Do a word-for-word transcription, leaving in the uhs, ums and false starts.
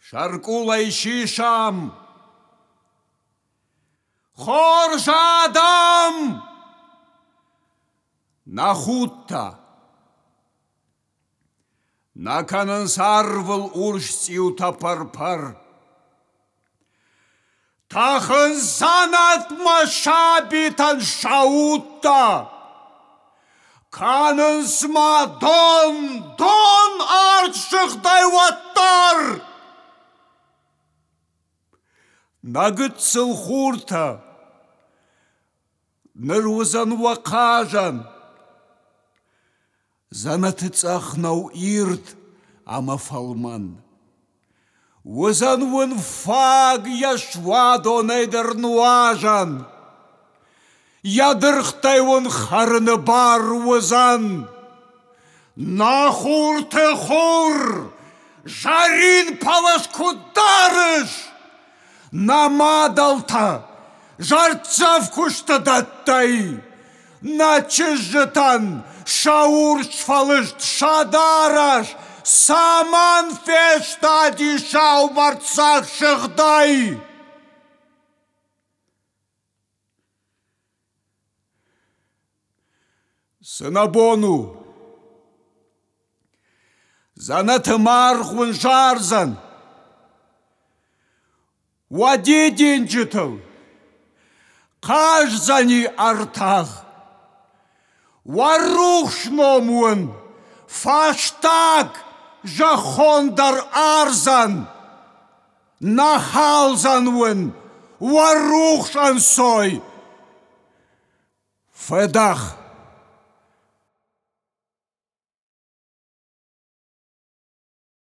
Шаркулай шишам, хоржадам, нахутта. Наканын сарвыл уршцию тапарпар. Тахын занатма шабитан шаутта. Канын сма дон, дон арчықтай ваттар. Нагытсыл хурта. Нырвызан вақажан. Занаты цахнау ирт, ама фалман. Вызан вын фаг яшвадо нейдер нуажан. Ядырхтай вын харыны бар вызан. Нахур ты хур, жарин палаш кударыш. Намадалта, жарцав кушта даттай. Начыжытан, шаурч фалышт шадараш, саман фешта дишау марцах шыгдай. Сынабону, занаты мархвын жарзан, вадидин жытыл, кажзани артах. Варухшномуын, фаштаг, жахондар арзан, нахалзануын, варухшан сой. Федах.